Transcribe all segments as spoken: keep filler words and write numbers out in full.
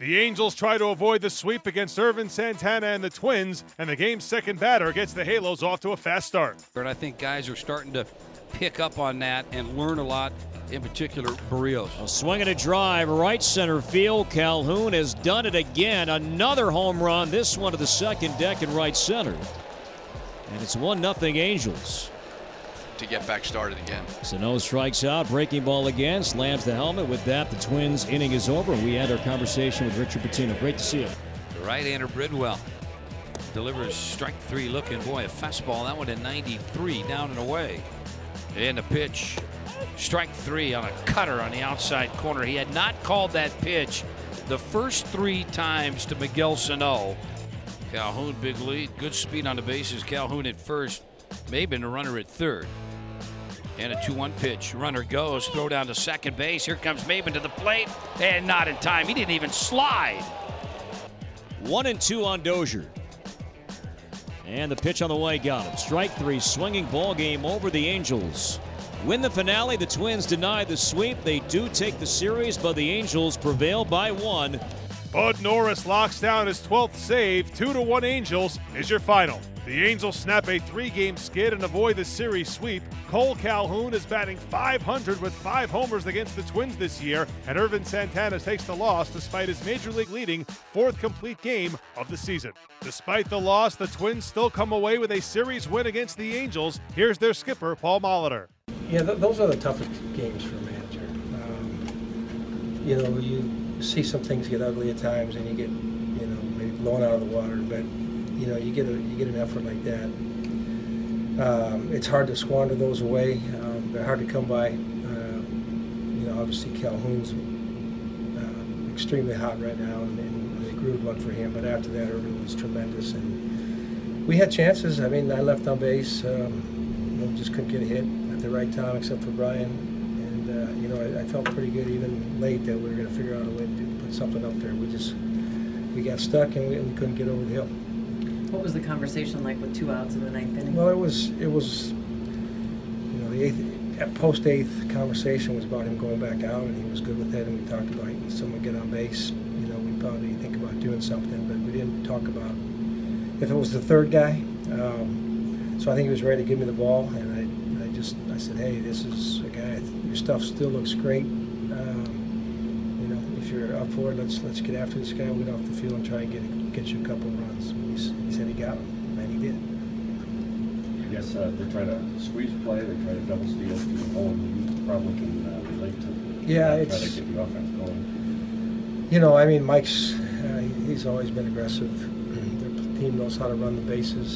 The Angels try to avoid the sweep against Ervin Santana and the Twins, and the game's second batter gets the Halos off to a fast start. And I think guys are starting to pick up on that and learn a lot, in particular Barrios. A swing and a drive, right center field. Calhoun has done it again. Another home run, this one to the second deck in right center. And it's one nothing Angels. To get back started again. Sano strikes out, breaking ball again, slams the helmet. With that, the Twins inning is over. We end our conversation with Richard Pitino. Great to see you. The right-hander Bridwell delivers strike three looking. Boy, a fastball. That one at ninety-three, down and away. And the pitch, strike three on a cutter on the outside corner. He had not called that pitch the first three times to Miguel Sano. Calhoun, big lead, good speed on the bases. Calhoun at first, Maben the runner at third. And a two one pitch. Runner goes, throw down to second base. Here comes Maben to the plate, and not in time. He didn't even slide. One and two on Dozier. And the pitch on the way got him. Strike three, swinging ball game over. The Angels win the finale. The Twins deny the sweep. They do take the series, but the Angels prevail by one. Bud Norris locks down his twelfth save. Two to one Angels is your final. The Angels snap a three-game skid and avoid the series sweep. Cole Calhoun is batting five hundred with five homers against the Twins this year, and Ervin Santana takes the loss despite his major league leading fourth complete game of the season. Despite the loss, the Twins still come away with a series win against the Angels. Here's their skipper, Paul Molitor. Yeah, th those are the toughest games for a manager. Um, you know, you see some things get ugly at times, and you get, you know, maybe blown out of the water, but you know, you get a you get an effort like that. Um, it's hard to squander those away. Um, they're hard to come by. Uh, you know, obviously Calhoun's uh, extremely hot right now, and, and they grew one for him. But after that, Ervin was tremendous, and we had chances. I mean, I left on base. Um, you know, just couldn't get a hit at the right time, except for Brian. And uh, you know, I, I felt pretty good even late that we were going to figure out a way to do, put something up there. We just we got stuck, and we, we couldn't get over the hill. What was the conversation like with two outs in the ninth inning? Well, it was, it was, you know, the eighth, post-eighth conversation was about him going back out, and he was good with that, and we talked about when someone get on base, you know, we'd probably think about doing something, but we didn't talk about if it was the third guy. Um, so I think he was ready to give me the ball, and I, I just, I said, hey, this is a guy, your stuff still looks great. Um, you know, if you're up for it, let's let's get after this guy, we'd off the field and try and get get you a couple of runs. He said he got him, and he did. I guess uh, they're trying to squeeze play, they're trying to double steal. Owen, you probably can uh, relate to yeah, that, it's, try to get the offense going. You know, I mean, Mike's, uh, he's always been aggressive. Their team knows how to run the bases.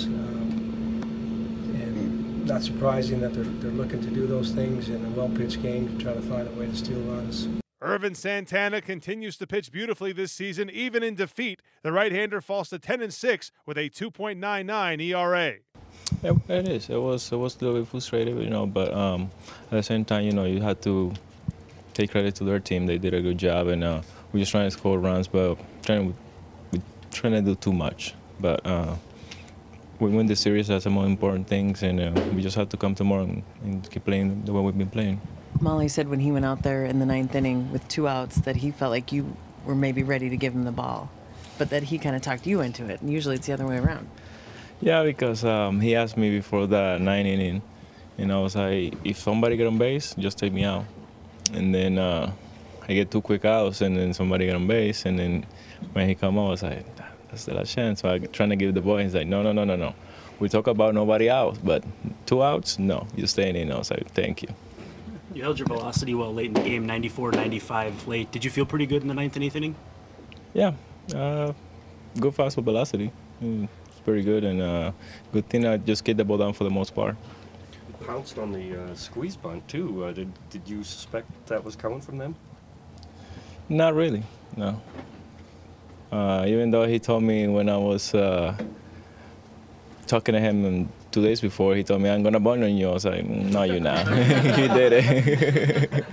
Um, and not surprising that they're, they're looking to do those things in a well-pitched game to try to find a way to steal runs. Ervin Santana continues to pitch beautifully this season, even in defeat. The right-hander falls to ten and six with a two point nine nine E R A. It, it is. It was. It was a little bit frustrating, you know. But um, at the same time, you know, you had to take credit to their team. They did a good job, and uh, we're just trying to score runs, but trying we trying to do too much. But uh, we win the series. That's the most important things, and uh, we just have to come tomorrow and, and keep playing the way we've been playing. Molly said when he went out there in the ninth inning with two outs that he felt like you were maybe ready to give him the ball, but that he kind of talked you into it, and usually it's the other way around. Yeah, because um, he asked me before the ninth inning, and I was like, if somebody get on base, just take me out. And then uh, I get two quick outs, and then somebody get on base, and then when he come out, I was like, that's the last chance. So I'm trying to give the ball, he's like, no, no, no, no, no. We talk about nobody out, but two outs, no, you're staying in. I was like, thank you. You held your velocity well late in the game, ninety-four ninety-five late. Did you feel pretty good in the ninth and eighth inning? Yeah, uh, good fastball velocity. Mm, it's pretty good, and uh, good thing I just get the ball down for the most part. You pounced on the uh, squeeze bunt too. Uh, did did you suspect that was coming from them? Not really, no. Uh, even though he told me when I was uh, talking to him and two days before, he told me, I'm going to bunt on you. I was like, no, you're not. He did it.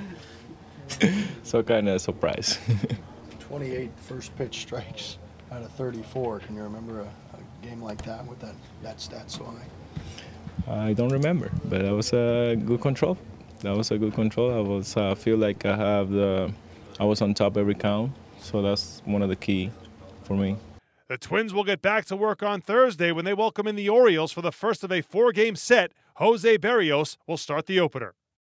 So kind of surprised. twenty-eight first pitch strikes out of thirty-four. Can you remember a, a game like that with that, that stat so high? I don't remember, but that was a good control. That was a good control. I was uh, feel like I have the, I was on top every count. So that's one of the key for me. The Twins will get back to work on Thursday when they welcome in the Orioles for the first of a four-game set. Jose Berrios will start the opener.